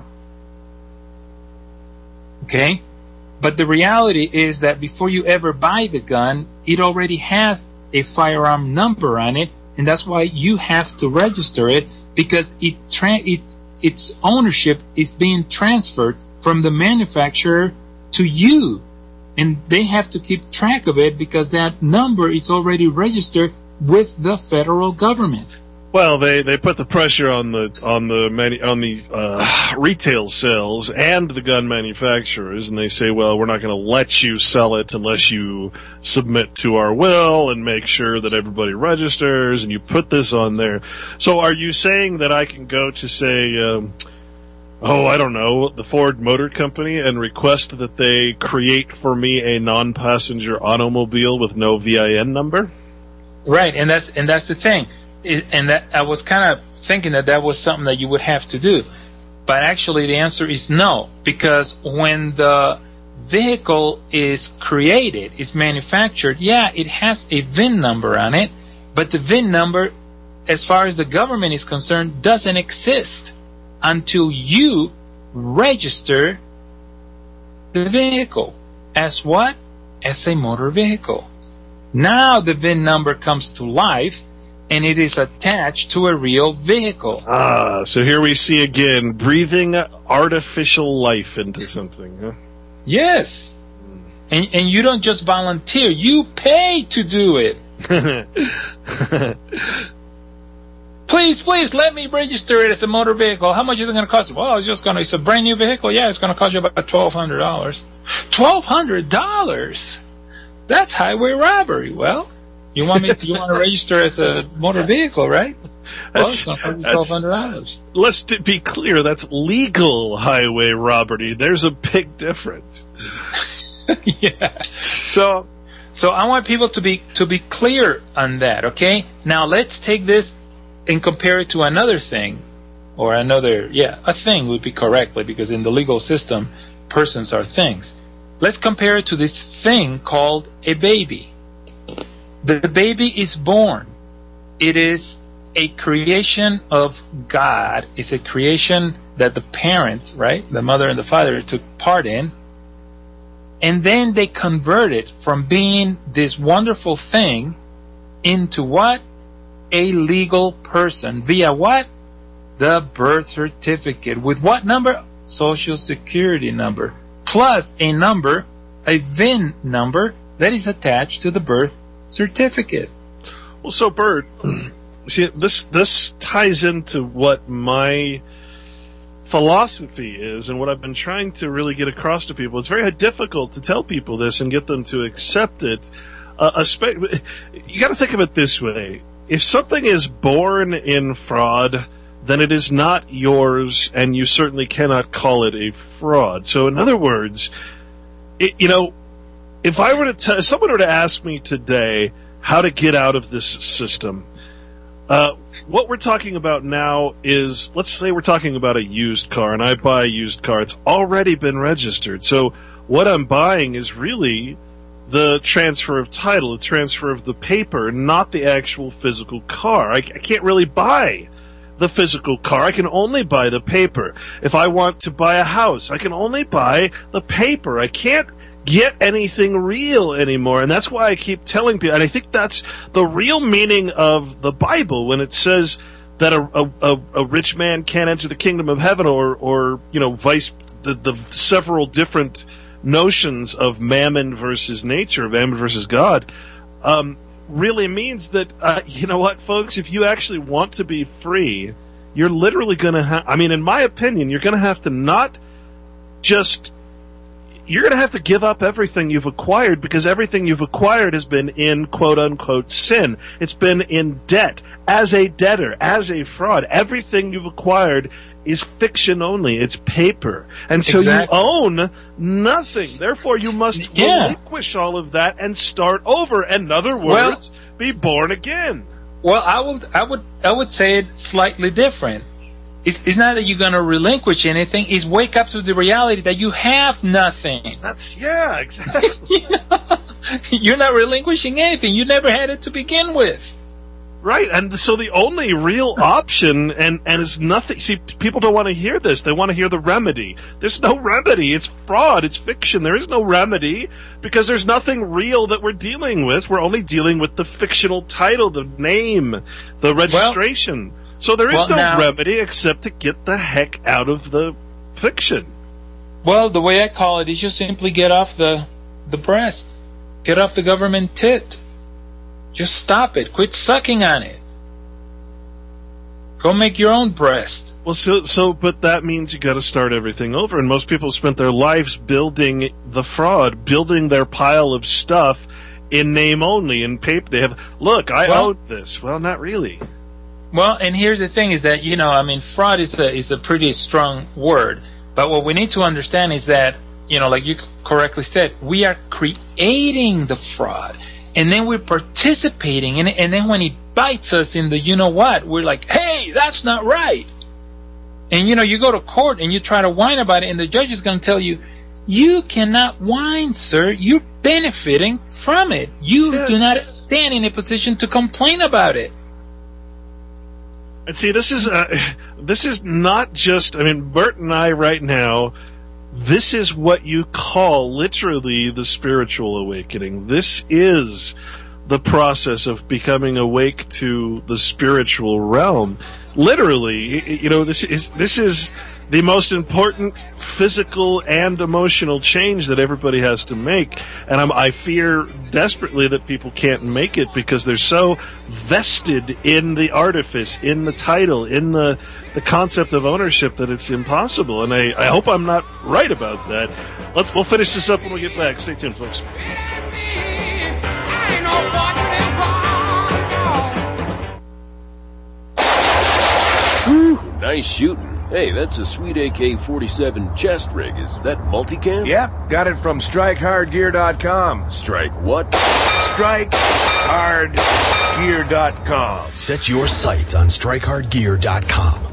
Okay? But the reality is that before you ever buy the gun, it already has a firearm number on it, and that's why you have to register it, because it, tra- it its ownership is being transferred from the manufacturer to you. And they have to keep track of it because that number is already registered with the federal government. Well, they, they put the pressure on the on the manu- on the uh, retail sales and the gun manufacturers, and they say, well, we're not going to let you sell it unless you submit to our will and make sure that everybody registers, and you put this on there. So are you saying that I can go to, say, um, oh, I don't know, the Ford Motor Company and request that they create for me a non-passenger automobile with no V I N number? Right, and that's and that's the thing. And that I was kind of thinking that that was something that you would have to do. But actually the answer is no, because when the vehicle is created, is manufactured, yeah, it has a V I N number on it, but the V I N number, as far as the government is concerned, doesn't exist until you register the vehicle. As what? As a motor vehicle. Now the V I N number comes to life, and it is attached to a real vehicle. Ah, so here we see again, breathing artificial life into something, huh? Yes. And and you don't just volunteer, you pay to do it. Please, please, let me register it as a motor vehicle. How much is it going to cost? Well, it's just going to, it's a brand new vehicle. Yeah, it's going to cost you about twelve hundred dollars. twelve hundred dollars? That's highway robbery. Well, You want me? You want to register as a motor vehicle, right? Well, it's going to cost you twelve hundred dollars. Let's t- be clear. That's legal highway robbery. There's a big difference. Yeah. So, so I want people to be to be clear on that. Okay. Now let's take this and compare it to another thing, or another. Yeah, a thing would be correctly, because in the legal system, persons are things. Let's compare it to this thing called a baby. the baby is born. It is a creation of God. It's a creation that the parents, right, the mother and the father, took part in. And then they convert it from being this wonderful thing into what? A legal person. Via what? The birth certificate. With what number? Social Security number. Plus a number, a V I N number, that is attached to the birth certificate. Well, so Bert, see, this this ties into what my philosophy is and what I've been trying to really get across to people. It's very difficult to tell people this and get them to accept it. Uh, spe- you got to think of it this way. If something is born in fraud, then it is not yours, and you certainly cannot call it a fraud. So in other words, it, you know, if I were to tell, if someone were to ask me today how to get out of this system, uh, what we're talking about now is, let's say we're talking about a used car, and I buy a used car. It's already been registered. So what I'm buying is really the transfer of title, the transfer of the paper, not the actual physical car. I, I can't really buy the physical car. I can only buy the paper. If I want to buy a house, I can only buy the paper. I can't get anything real anymore. And that's why I keep telling people, and I think that's the real meaning of the Bible when it says that a, a, a rich man can't enter the kingdom of heaven, or, or you know, vice the, the several different notions of mammon versus nature, of mammon versus God, um, really means that, uh, you know what, folks, if you actually want to be free, you're literally going to have, I mean, in my opinion, you're going to have to not just, you're going to have to give up everything you've acquired, because everything you've acquired has been in quote-unquote sin. It's been in debt, as a debtor, as a fraud. Everything you've acquired is fiction only. It's paper. And so Exactly. you own nothing. Therefore, you must Yeah. relinquish all of that and start over. In other words, Well, be born again. Well, I would, I would, I would say it slightly different. It's, it's not that you're going to relinquish anything. It's wake up to the reality that you have nothing. That's, yeah, exactly. You know? You're not relinquishing anything. You never had it to begin with. Right, and so the only real option, and, and is nothing, see, people don't want to hear this. They want to hear the remedy. There's no remedy. It's fraud. It's fiction. There is no remedy, because there's nothing real that we're dealing with. We're only dealing with the fictional title, the name, the registration. Well, so there is well, no now, remedy except to get the heck out of the fiction. Well, the way I call it is just simply get off the, the breast. Get off the government tit. Just stop it. Quit sucking on it. Go make your own breast. Well, so, so but that means you got to start everything over. And most people spent their lives building the fraud, building their pile of stuff in name only, in paper. They have, look, I well, own this. Well, not really. Well, and here's the thing: is that, you know, I mean, fraud is a is a pretty strong word. But what we need to understand is that, you know, like you correctly said, we are creating the fraud. And then we're participating in it, and then when it bites us in the you know what, we're like, hey, that's not right. And you know, you go to court and you try to whine about it, and the judge is going to tell you, you cannot whine, sir. You're benefiting from it. You yes. do not stand in a position to complain about it. And see, this is uh, this is not just, I mean, Bert and I right now, this is what you call literally the spiritual awakening. This is the process of becoming awake to the spiritual realm. Literally, you know, this is this is the most important physical and emotional change that everybody has to make. And I'm, I fear desperately that people can't make it because they're so vested in the artifice, in the title, in the the concept of ownership that it's impossible. And I, I hope I'm not right about that. Let's we'll finish this up when we get back. Stay tuned, folks. Whew, nice shooting. Hey, that's a sweet A K forty-seven chest rig. Is that multicam? Yep, got it from strike hard gear dot com. Strike what? strike hard gear dot com. Set your sights on strike hard gear dot com.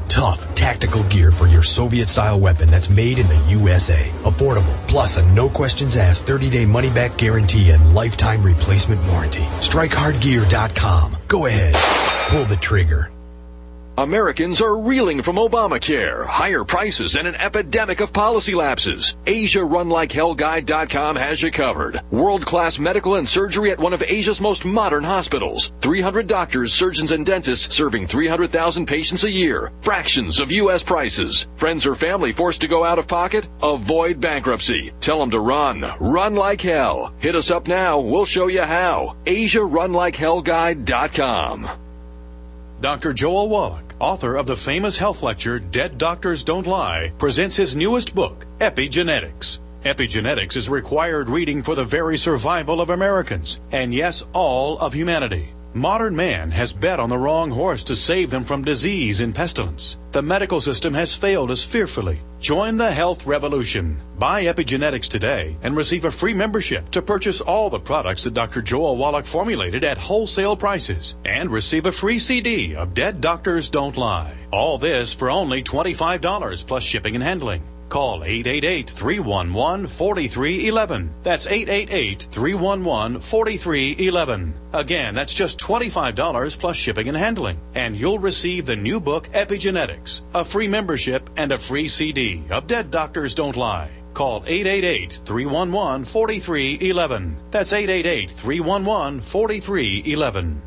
tough, tactical gear for your Soviet-style weapon that's made in the U S A. Affordable, plus a no-questions-asked thirty-day money-back guarantee and lifetime replacement warranty. strike hard gear dot com. Go ahead. Pull the trigger. Americans are reeling from Obamacare, higher prices, and an epidemic of policy lapses. Asia Run Like Hell Guide dot com has you covered. World-class medical and surgery at one of Asia's most modern hospitals. three hundred doctors, surgeons, and dentists serving three hundred thousand patients a year. Fractions of U S prices. Friends or family forced to go out of pocket? Avoid bankruptcy. Tell them to run. Run like hell. Hit us up now. We'll show you how. Asia Run Like Hell Guide dot com. Doctor Joel Wallach, author of the famous health lecture Dead Doctors Don't Lie, presents his newest book, Epigenetics. Epigenetics is required reading for the very survival of Americans, and yes, all of humanity. Modern man has bet on the wrong horse to save them from disease and pestilence. The medical system has failed us fearfully. Join the health revolution. Buy Epigenetics today and receive a free membership to purchase all the products that Doctor Joel Wallach formulated at wholesale prices and receive a free C D of Dead Doctors Don't Lie. All this for only twenty-five dollars plus shipping and handling. Call eight eight eight, three one one, four three one one. That's eight eight eight, three one one, four three one one. Again, that's just twenty-five dollars plus shipping and handling. And you'll receive the new book, Epigenetics, a free membership, and a free C D of Dead Doctors Don't Lie. Call eight eight eight, three one one, four three one one. That's eight eight eight, three one one, four three one one.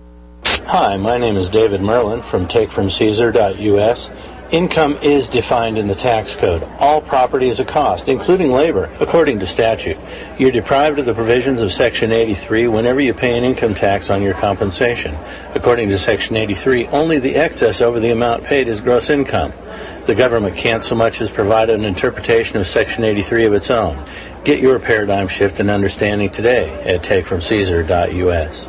Hi, my name is David Merlin from take from caesar dot U S. Income is defined in the tax code. All property is a cost, including labor, according to statute. You're deprived of the provisions of Section eighty-three whenever you pay an income tax on your compensation. According to Section eighty-three, only the excess over the amount paid is gross income. The government can't so much as provide an interpretation of Section eighty-three of its own. Get your paradigm shift and understanding today at take from caesar dot U S.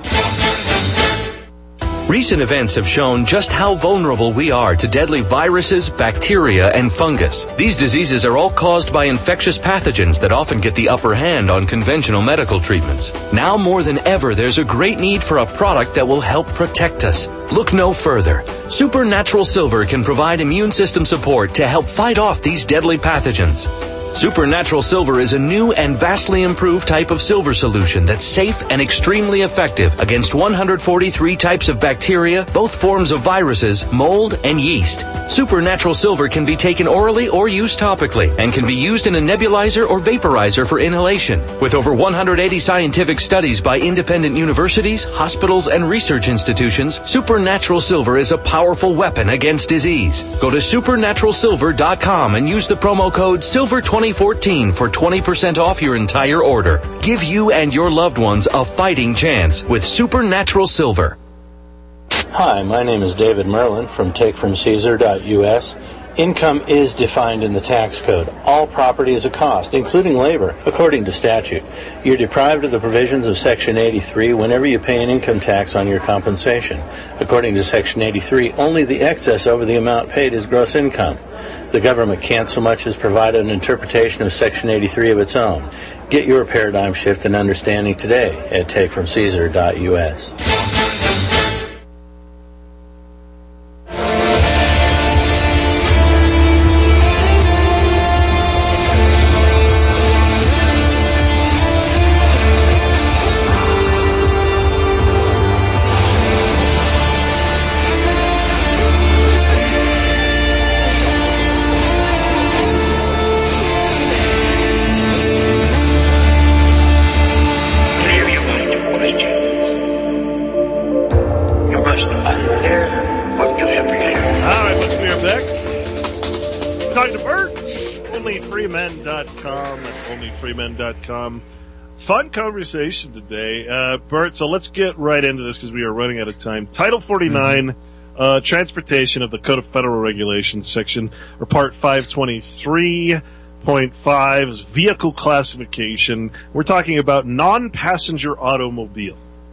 Recent events have shown just how vulnerable we are to deadly viruses, bacteria, and fungus. These diseases are all caused by infectious pathogens that often get the upper hand on conventional medical treatments. Now more than ever, there's a great need for a product that will help protect us. Look no further. Supernatural Silver can provide immune system support to help fight off these deadly pathogens. Supernatural Silver is a new and vastly improved type of silver solution that's safe and extremely effective against one hundred forty-three types of bacteria, both forms of viruses, mold, and yeast. Supernatural Silver can be taken orally or used topically and can be used in a nebulizer or vaporizer for inhalation. With over one hundred eighty scientific studies by independent universities, hospitals, and research institutions, Supernatural Silver is a powerful weapon against disease. Go to supernatural silver dot com and use the promo code silver twenty fourteen for twenty percent off your entire order. Give you and your loved ones a fighting chance with Supernatural Silver. Hi, my name is David Merlin from take from caesar dot U S. Income is defined in the tax code. All property is a cost, including labor, according to statute. You're deprived of the provisions of Section eighty-three whenever you pay an income tax on your compensation. According to Section eighty-three, only the excess over the amount paid is gross income. The government can't so much as provide an interpretation of Section eighty-three of its own. Get your paradigm shift and understanding today at take from caesar dot U S. Com. Fun conversation today, uh, Bert. So let's get right into this because we are running out of time. Title forty-nine, mm-hmm. uh, Transportation of the Code of Federal Regulations, section or Part five twenty-three point five is vehicle classification. We're talking about non-passenger automobile.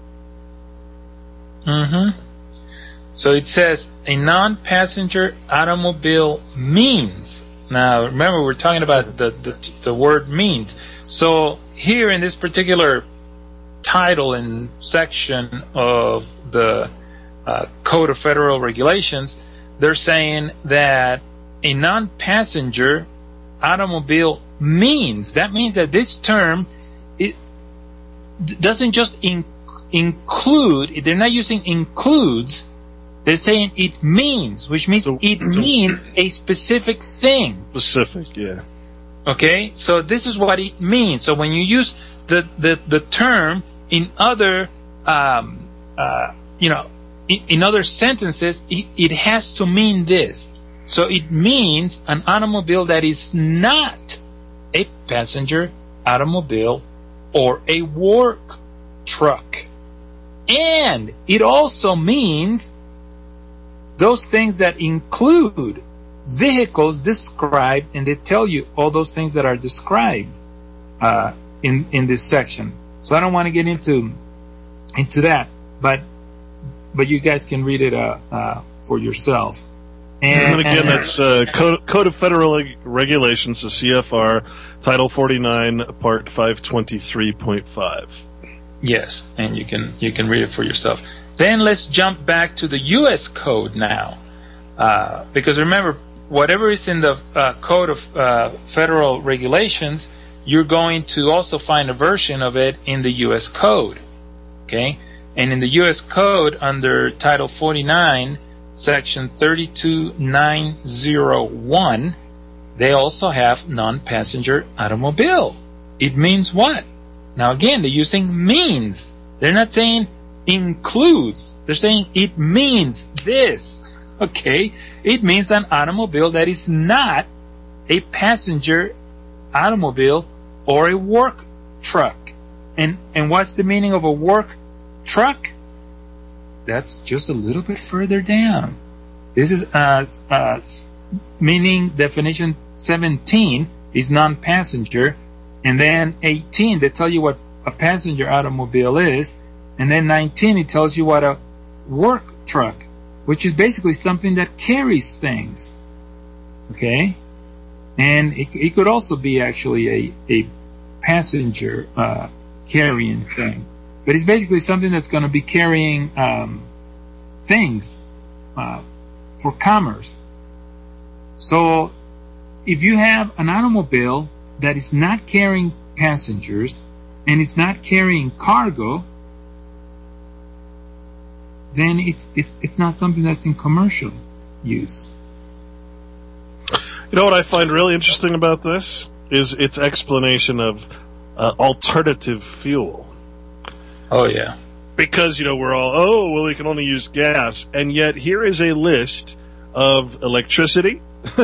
Mm-hmm. So it says a non-passenger automobile means. Now, remember, we're talking about the the, the word means. So here in this particular title and section of the uh, Code of Federal Regulations, they're saying that a non-passenger automobile means, that means that this term, it doesn't just in, include, they're not using includes, they're saying it means, which means it means a specific thing. Specific, yeah. Okay, so this is what it means. So when you use the, the, the term in other, um, uh, you know, in, in other sentences, it, it has to mean this. So it means an automobile that is not a passenger automobile or a work truck. And it also means those things that include vehicles described, and they tell you all those things that are described uh, in in this section. So I don't want to get into into that, but but you guys can read it uh, uh, for yourself. And, and again, that's uh, Code, Code of Federal Regulations, the C F R, Title forty-nine, Part five twenty-three point five. Yes, and you can you can read it for yourself. Then let's jump back to the U S Code now, uh, because remember, whatever is in the uh, Code of uh, Federal Regulations, you're going to also find a version of it in the U S Code. Okay, and in the U S Code, under Title forty-nine, Section thirty-two nine oh one, they also have non-passenger automobile. It means what? Now again, they're using means. They're not saying includes. They're saying it means this. Okay? It means an automobile that is not a passenger automobile or a work truck. And and what's the meaning of a work truck? That's just a little bit further down. This is uh, uh, meaning definition seventeen is non-passenger, and then eighteen they tell you what a passenger automobile is, and then nineteen it tells you what a work truck, which is basically something that carries things. Okay, and it, it could also be actually a a passenger uh, carrying thing. But it's basically something that's going to be carrying um, things uh, for commerce. So if you have an automobile that is not carrying passengers and it's not carrying cargo, then it's it's it's not something that's in commercial use. You know what I find really interesting about this is its explanation of uh, alternative fuel. Oh, yeah. Because, you know, we're all, oh, well, we can only use gas. And yet here is a list of electricity,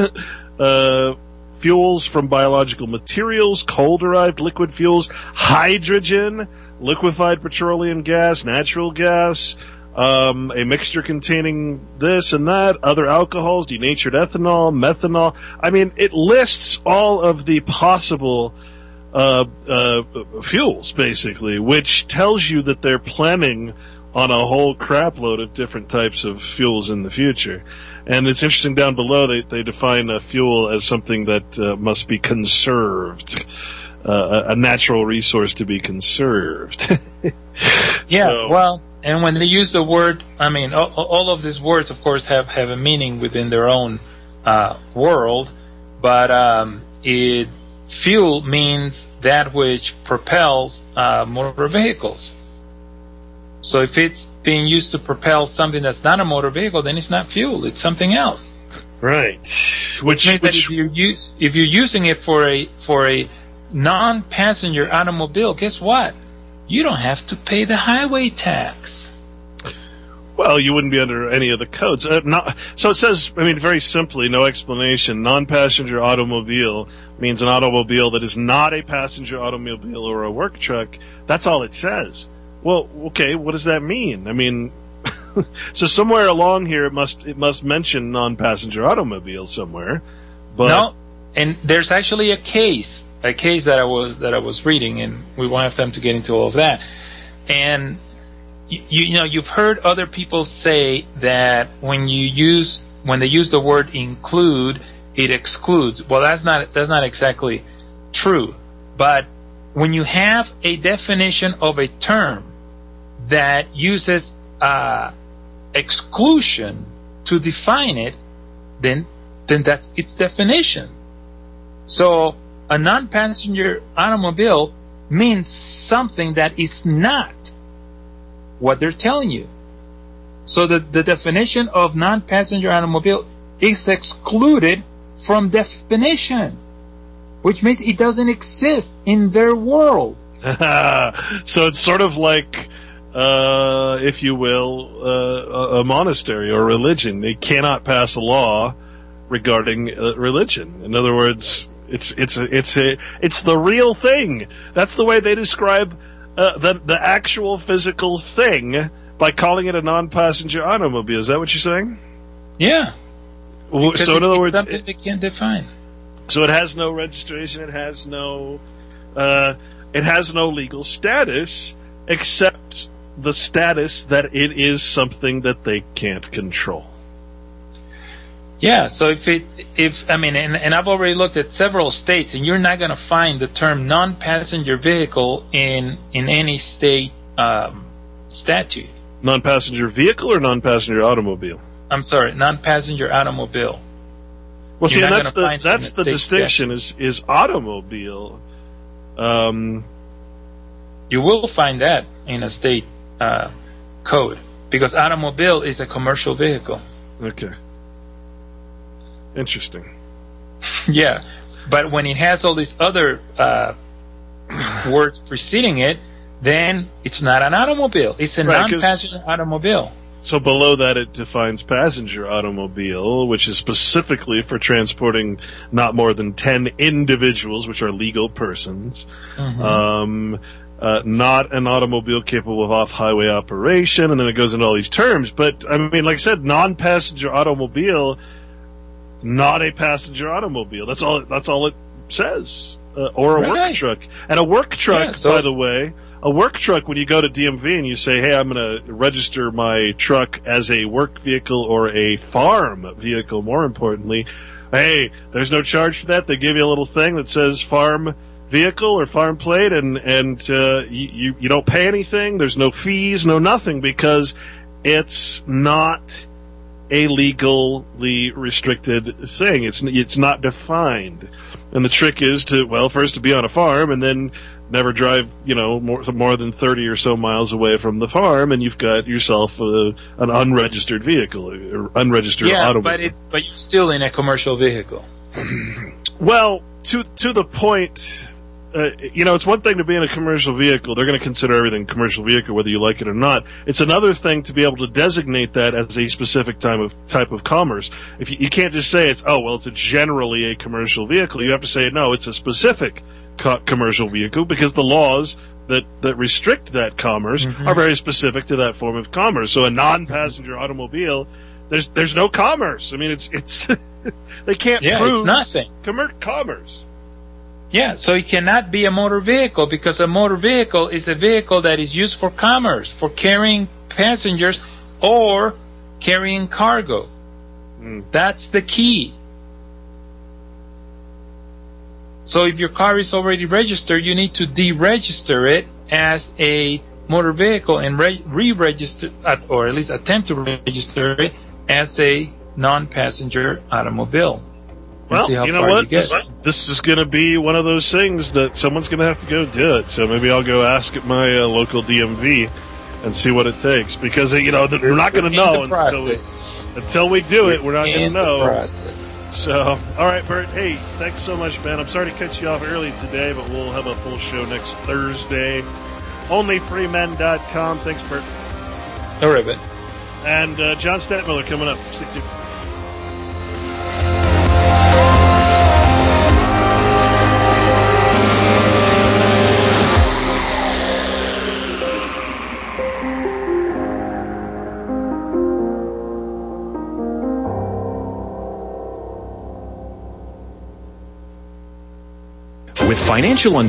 uh, fuels from biological materials, coal-derived liquid fuels, hydrogen, liquefied petroleum gas, natural gas, um, a mixture containing this and that, other alcohols, denatured ethanol, methanol. I mean, it lists all of the possible Uh, uh, fuels, basically, which tells you that they're planning on a whole crapload of different types of fuels in the future. And it's interesting down below, they, they define a fuel as something that uh, must be conserved, uh, a natural resource to be conserved. Yeah, so, well, and when they use the word, I mean, all, all of these words, of course, have, have a meaning within their own uh, world, but um, it fuel means that which propels uh, motor vehicles. So if it's being used to propel something that's not a motor vehicle, then it's not fuel; it's something else. Right. Which, which means which, that if you're use if you're using it for a for a non-passenger automobile, guess what? You don't have to pay the highway tax. Well, you wouldn't be under any of the codes. Uh, not, so it says, I mean, very simply, no explanation. Non-passenger automobile means an automobile that is not a passenger automobile or a work truck. That's all it says. Well, okay, what does that mean? I mean, so somewhere along here it must it must mention non-passenger automobile somewhere. But no, and there's actually a case, a case that I was that I was reading, and we won't have time to get into all of that. And You, you know, you've heard other people say that when you use when they use the word include, it excludes. Well, that's not that's not exactly true. But when you have a definition of a term that uses uh, exclusion to define it, then then that's its definition. So a non-passenger automobile means something that is not what they're telling you. So the, the definition of non-passenger automobile is excluded from definition, which means it doesn't exist in their world. So it's sort of like, uh, if you will, uh, a monastery or religion. They cannot pass a law regarding uh, religion. In other words, it's it's a, it's a, it's the real thing. That's the way they describe uh, the the actual physical thing by calling it a non-passenger automobile. Is that what you're saying? Yeah. Because so in other words, something they can't define. So it has no registration. It has no. Uh, it has no legal status except the status that it is something that they can't control. Yeah, so if it, if, I mean, and, and I've already looked at several states, and you're not going to find the term non-passenger vehicle in, in any state, um, statute. Non-passenger vehicle or non-passenger automobile? I'm sorry, non-passenger automobile. Well, see, You're and not that's gonna the, find it that's in the a state distinction statute. is, is automobile. Um, You will find that in a state, uh, code, because automobile is a commercial vehicle. Okay. Interesting. Yeah, but when it has all these other uh, words preceding it, then it's not an automobile. It's a Right, 'cause- non-passenger automobile. So below that it defines passenger automobile, which is specifically for transporting not more than ten individuals, which are legal persons. Mhm. Um, uh, not an automobile capable of off-highway operation, and then it goes into all these terms. But, I mean, like I said, non-passenger automobile, not a passenger automobile. That's all, that's all it says. Uh, or a work Right. truck. And a work truck, Yeah, so- by the way, a work truck, when you go to D M V and you say, hey, I'm going to register my truck as a work vehicle or a farm vehicle, more importantly, hey, there's no charge for that. They give you a little thing that says farm vehicle or farm plate, and, and uh, you, you, you don't pay anything. There's no fees, no nothing, because it's not a legally restricted thing. It's, it's not defined. And the trick is to, well, first to be on a farm and then never drive, you know, more, more than thirty or so miles away from the farm, and you've got yourself a, an unregistered vehicle, or unregistered Yeah, automobile. but it, but you're still in a commercial vehicle. Well, to to the point, uh, you know, it's one thing to be in a commercial vehicle. They're going to consider everything commercial vehicle, whether you like it or not. It's another thing to be able to designate that as a specific type of type of commerce. If you, you can't just say it's, oh, well, it's a generally a commercial vehicle. You have to say, no, it's a specific co- commercial vehicle, because the laws that, that restrict that commerce Mhm. are very specific to that form of commerce. So a non-passenger automobile, there's there's no commerce. I mean, it's it's they can't Yeah, prove it's nothing. commer- commerce. Yeah, so it cannot be a motor vehicle, because a motor vehicle is a vehicle that is used for commerce, for carrying passengers or carrying cargo. Mm. That's the key. So if your car is already registered, you need to deregister it as a motor vehicle and re- re-register, at, or at least attempt to register it as a non-passenger automobile. And Well, see how you know far what? you get. This, this is going to be one of those things that someone's going to have to go do it. So maybe I'll go ask at my uh, local D M V and see what it takes. Because, uh, you know, we're not going to In know the until we, process. until we do it. We're not going to In the know. process. So, all right, Bert. Hey, thanks so much, man. I'm sorry to cut you off early today, but we'll have a full show next Thursday. only free men dot com. Thanks, Bert. All right, man. And uh, John Stadtmiller coming up. Stick to With financial uncertainty